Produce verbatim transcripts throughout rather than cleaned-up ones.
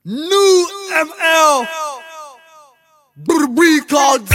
New M L Records.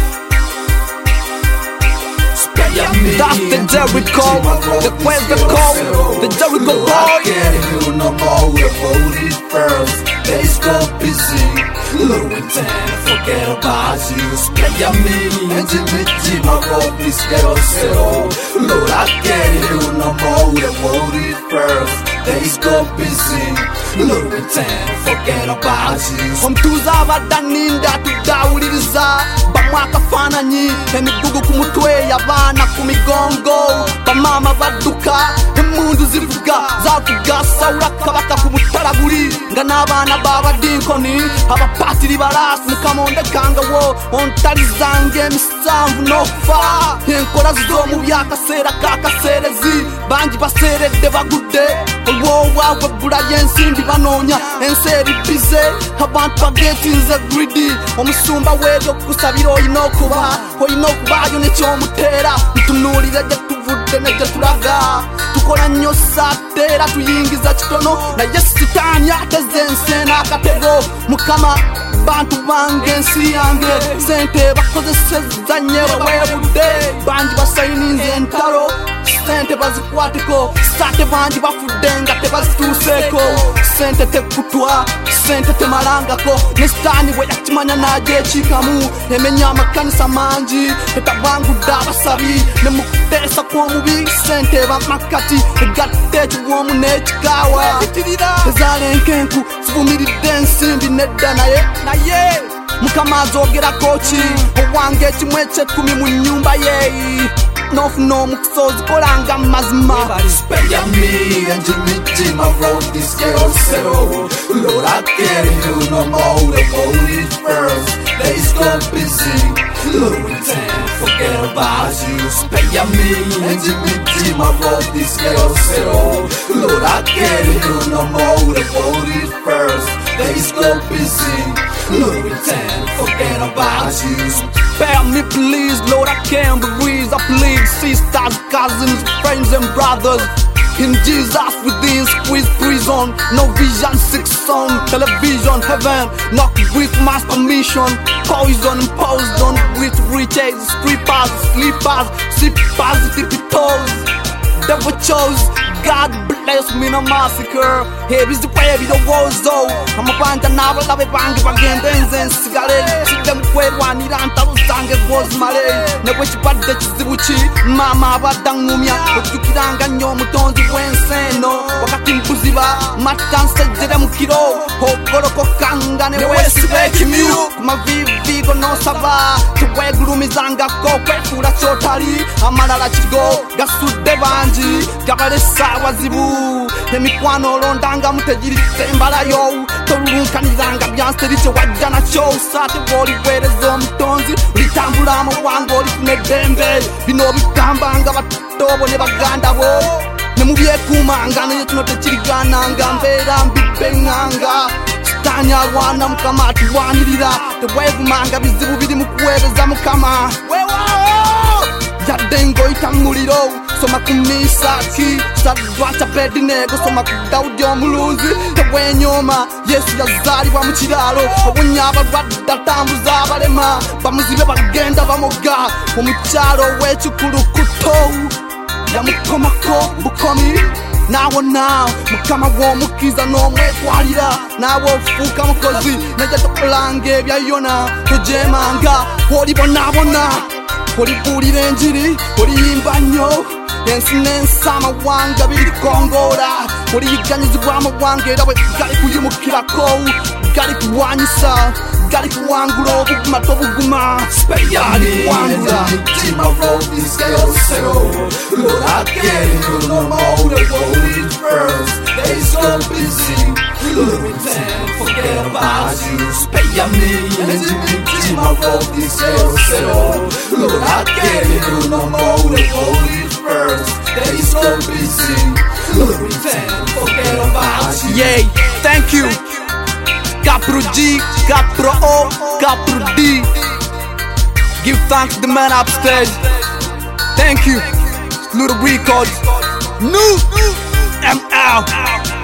That's the Jericho, the Quest the Code, the Jericho boy. You no more, we're voted first. They stop busy. Look at ten, forget about you. Spend your me, and Jimmy Jim, I wrote this girl, so Lord, I get it. You no more, we're voted first. They stop busy. Look at ten, forget about you. Omtuza abadaninda tudawuliriza bamwakafaananyi emigugu ku mutwe y'abaana ku migongo bamama badduka emmundu zivuga zakugasa kabaka ku butalaguli nga n'abaana b'abadinkoni abapatiri balaasi mukamonde kangawo ontalizanga emisanvu n'okufa enkola z'omu byakaseera kakaseerezi bangi baseeredde bagudde olw'obwavu ebbula y'ensimbi banoonya ensi eribize abantu bagetinze gridi omusumba w'ebyo kusabira olina okuba olina okubaayo nekyomuteera ntunuulire gye tuvudde ne gye tulaga tukola nnyo saateera tuyingiza kitono naye sitaani ateze ensi n'akatego mukama bantu bange ensi yange sente bakozesezza nnyo baweebudde bangi basayininze entalo sente bazikwateko sate bangi bafudde nga tebazituuseeko sente tekutwa sente temalangako ne sitaani bwe yakimanya n'agyekiikamu emenya amakanisa mangi etabangudde abasabi ne mu kuteesa kw'omubi sente bamakati egatte ekibwomu n'ekikaawa ezaala enkenku zivumiridde ensimbi nedda naye naye mukama azogerako ki owange ekimu ekyekumi mu nnyumba ye n'ofuna omukisa ozikolanga mu mazima. Spend your me and Jimmy Jim, I wrote this girl, so Lord, I get it. You no more, the voted first. They stop busy. Look at ten, forget about you. Spend your me and Jimmy Jim, I wrote this girl, so Lord, I get it. You no more, the voted first. They stop busy. Look at ten, forget about you. Spare me please, Lord, I can't breathe. I plead sisters, cousins, friends and brothers. In Jesus within squeeze prison. No vision, six song, television, heaven. Not with mass permission. Poison imposed on with riches. Strippers, sleepers, sippers, tippy toes. Devil chose, God bless me, no massacre. Here is the way of the war zone. I'm a band and I will have a bang again, and cigarette. See them quite one, it and tell sang it was Malay. No wish but that is the Wuchi, Mama, but Dangumia, but you can't get your mutonzi when say no. Wakatim Puziva, Matan said them kilo, Hokoroko Kanga, and West Lake Mew, my Vigo no Sava, to where Glumizanga go, Pekura Chotari, Amara Chigo, Gasu Devanji. Gabaresa wazibu emikwano olondanga mutegirise embalayo tolulunkanizanga byanseritye wajja nakyo sate bwoliweereza omutonzi litambula amawanga olifuna eddembe bino bigambanga batobo ne baganda bo ne mubyekuumanga naye kino tekirigananga mbeera mbibbeŋŋanga sitaani alwana mukama atulwanirira teweevumanga bizibu biri mu kuweereza mukama weewaawo yadde ng'oyita mu muliro soma ku Misaki Sadwacha Abedinego soma ku Dawudi omulunzi tebwenyooma Yesu yazaalibwa mu kiraalo obunya abalwadde atambuza abalema bamuzibe bagenda bamoga omukyalo ow'ekikulukuto yamukomako bukomi naawo naawo mukama w'omukkiriza n'omwetwalira naawe ofuuka mukozi naye tokolanga ebya yona tojeemanga olibonaabona olibuulira enjiri oliyimba nnyo ensi n'ensi amawanga birikongoola oliyiganyizibwa amawanga era bwe gali kuyimukirako gali kuwanyisa gali kuwangula obuguma tobuguma gali kuwangula Jim, I wrote this girl, so Lord, I get it. You no more, the voted first. They so busy. Look at ten, forget about you. Spare me and Jim, I wrote this girl, so Lord, I get it. You no more, the voted first. They so busy. Look at ten, forget about you. Yay, thank you. Capro G, Capro O, Capro D. Give thanks to the man upstairs. Thank you. Little Records. New M L.